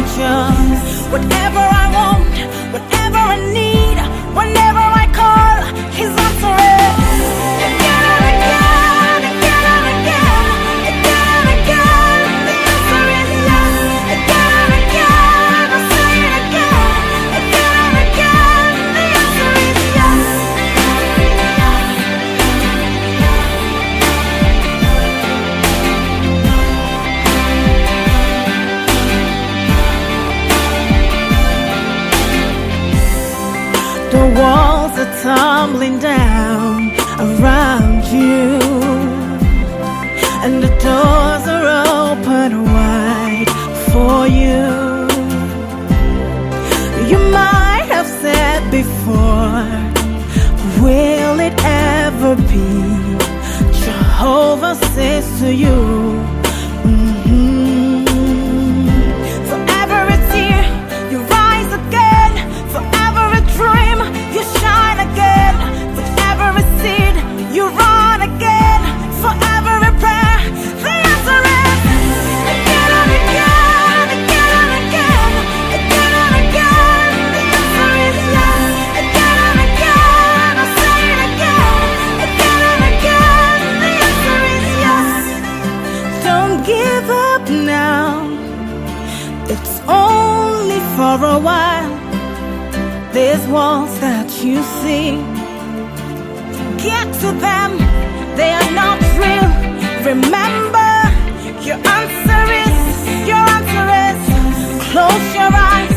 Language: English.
answers. Whatever I want, whatever I need, whenever I call, his answer is again and again, again and again, again and again. The answer is yes. Again and again, I'll say it again, again and again. The answer is yes. The walls are tumbling down around you, and the doors are open wide for you. You might have said before, will it ever be? Jehovah says to you, forever it's here, you rise again. Forever a dream, you shine again. Forever a seed, you run again. Forever a prayer, the answer is again and again, again and again, again and again. The answer is yes. Again and again, I'll say it again, again and again. The answer is yes. Don't give up now, it's only for a while. These walls that you see, get to them, they are not real. Remember, your answer is, close your eyes.